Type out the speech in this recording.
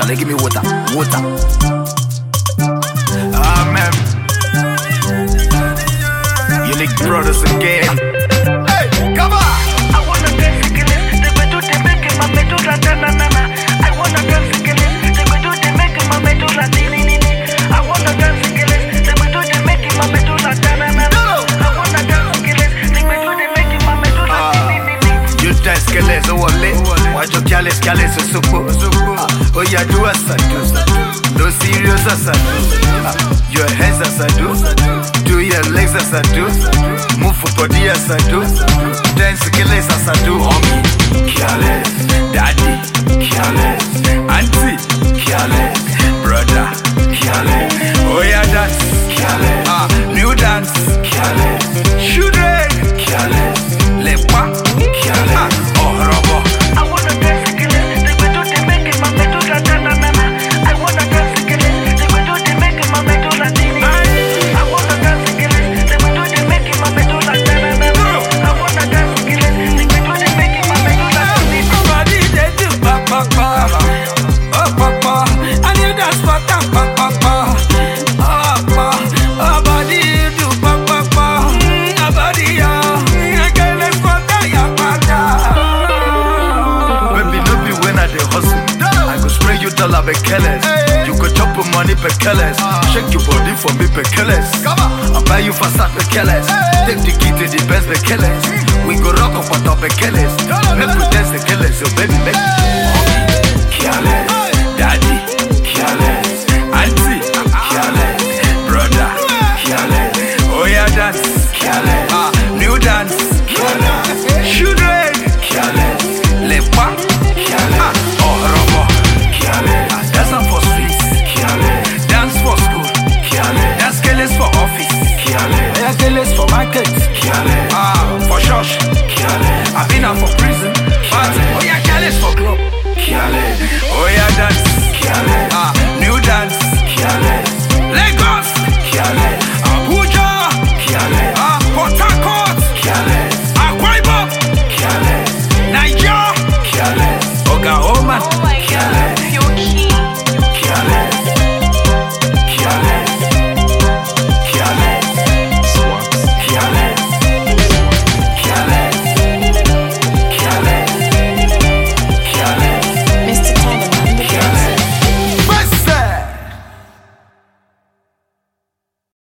they give me water. Amen. Unique brothers again. Hey, come on. I wanna dance again. They go do they make my medulla na. I wanna dance again. They go do they make my medulla ni. I wanna dance again. They go do they make my medulla na. I wanna dance again. They go do they make my medulla ni. You dance skeleton, so what lit? Why you careless, so oh yeah, do as I do. No serious as I do. Your hands as I do. Do your legs as I do. Move for body as I do. Dance skeleton as I do. Homie, careless. Daddy, careless. Auntie, careless. Brother, careless. Oh yeah, dance, careless. New dance, careless. Children, careless. Lepa, careless. Oh, rubber. I wanna dance again. They go do they make my medulla na. I wanna dance again. They go do they make my medulla ni. I wanna dance again. They go do they make my medulla na. I wanna dance again. They go do they make my medulla ni. Body they do pa pa pa, oh pa pa, and you dance pa pa pa pa, oh pa, oh body you do pa pa pa, oh body ya, again let's go ya pa ya. Baby, no be when I dey hustle. I go spray you dollar be careless. You go chop your money be careless. Shake your body for me be careless. I buy you fast be careless. Take the key to the Benz be careless. We go rock up on top be careless. Make we dance the careless, so baby make careless. Daddy, careless. Auntie, careless. Brother, careless. Oh yeah, dance, careless. New dance, careless. Children, careless. Lepa, careless. Oh, rubber, careless. Dance for streets, careless. Dance for school, careless. Dance careless for office, careless. Yeah, careless for market, Careless. for church, Careless. I've been out for prison, but oh yeah, careless for club. Careless. Oh yeah, dance, careless.